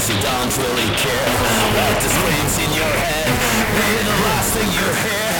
cause you don't really care. Let the screams in your head be the last thing you hear.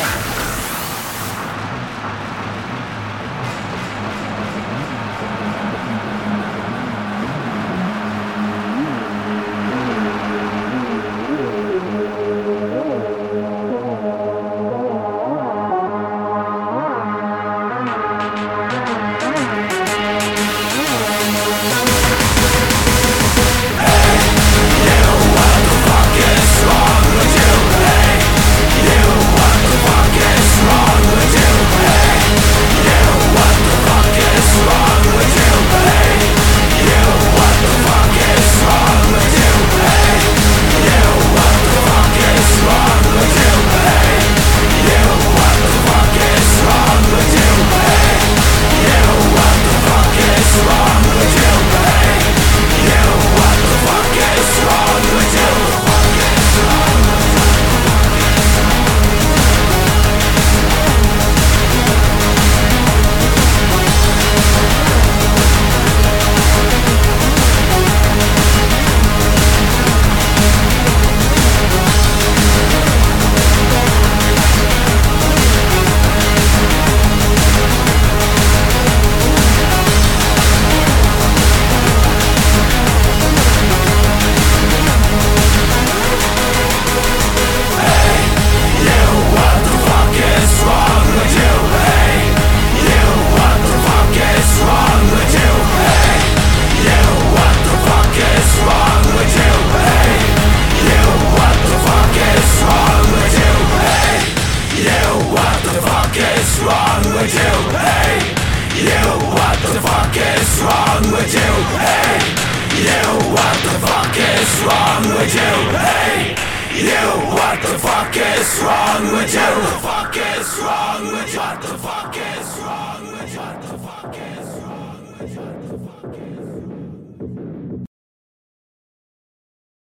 Wrong with you? Hey, you, what the fuck is wrong with you? Hey, you, what the fuck is wrong with you? Hey, you, what the fuck is wrong with you? What the fuck is wrong with you?